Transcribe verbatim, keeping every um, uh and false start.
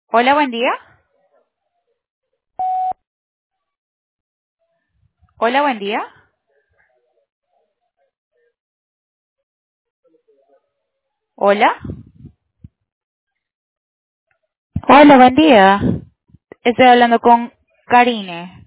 Hola, buen día. Hola, buen día. Hola. Hola, buen día. Estoy hablando con Karine.